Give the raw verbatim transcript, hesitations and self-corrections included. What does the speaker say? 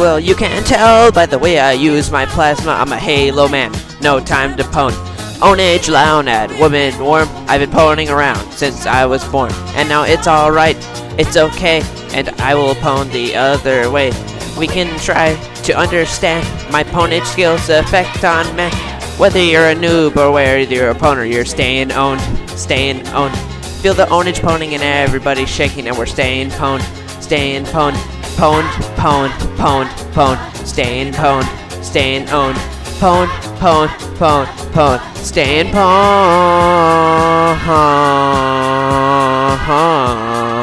Well, you can tell by the way I use my plasma. I'm a Halo man, no time to pwn. Ownage, Lounad, woman, warm. I've been pwning around since I was born, and now it's alright, it's okay, and I will pwn the other way. We can try to understand my pwnage skills effect on men. Whether you're a noob or whether you're a pwner, you're staying owned, staying owned. Feel the ownage pwning and everybody's shaking, and we're staying pwned, staying pwned, pwned, pwned, pwned, pwned, staying pwned, staying owned, pwned, pwned, pwned, pwned, staying pwned.